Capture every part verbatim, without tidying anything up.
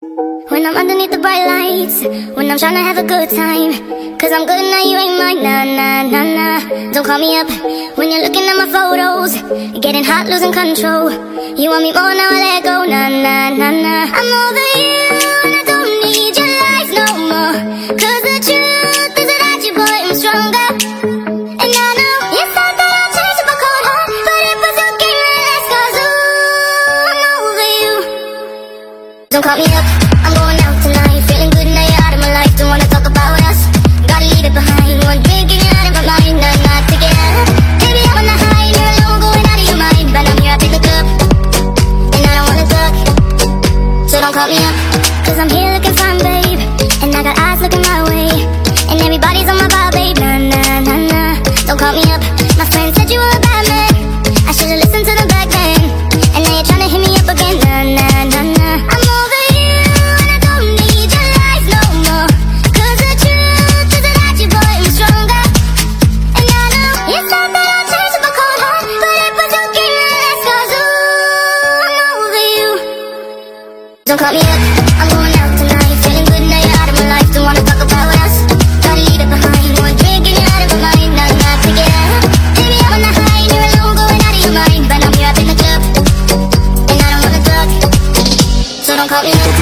When I'm underneath the bright lights, when I'm trying to have a good time, cause I'm good now, you ain't mine, nah, nah, nah, nah. Don't call me up when you're looking at my photos, getting hot, losing control. You want me more, now I let go, nah, nah, nah, nah. I'm over you, and I don't need your lies no more, cause the truth is that you, boy, I'm stronger. And I know you thought that I'd change up a cold heart, but it was a game that lasts, cause ooh, I'm over you. Don't call me up, I'm going out tonight, feeling good now you're out of my life. Don't wanna talk about us, gotta leave it behind. One drink and you're out of my mind, not not together. Baby, I'm on the high, you're alone, going out of your mind. But I'm here up in the club, and I don't wanna talk, so don't call me up, cause I'm here looking fine, babe, and I got eyes looking my way, and everybody's on my vibe, babe, nah, nah, nah, nah. Don't call me up, my friend said you were a bad man, I should've listened to them back then, and now you're trying to hit me up again, nah, nah, nah, nah. I'm over you, and I don't need your lies no more, cause the truth is that you, boy, I'm stronger. And I know you thought that I'd change up a cold heart, but it was a game that lasts, cause ooh, I'm over you. Don't call me up, I'm going out tonight, feeling good now you're out of my life. Don't wanna talk about us, gotta leave it behind. One drink and you're out of my mind, not not together. Baby, I'm on the high and you're alone, going out of your mind. But I'm here up in the club, and I don't wanna talk, so don't call me up.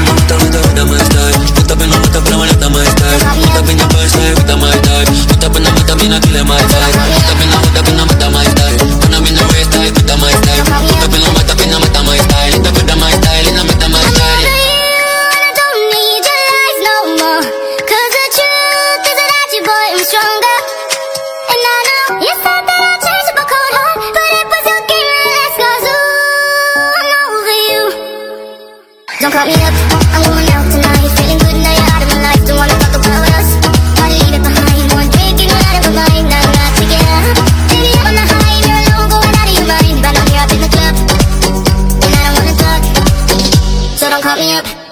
Puta pena mata, pero mata mais tarde. Puta pena pasta, puta mais tarde. Puta pena mata, pena kill mais tarde. Puta pena puta pena mata mais tarde. Pena mina waste time, puta mais tarde. Puta pena mata, pena mata mais tarde. Puta pena mais tarde, na mata mais tarde. I don't need your lies no more, cause the truth is that you, boy, I'm stronger. And I know you thought that I'd change up a cold heart, but it was a game that lasts, cause ooh, I'm over you. Don't call me up, I'm going out tonight, feeling good now you're out of my life. Don't wanna talk about us, gotta leave it behind. One drink and you're out of my mind, now not together. Baby, I'm on the high and you're alone, going out of your mind. But I'm here up in the club, and I don't wanna talk, so don't call me up.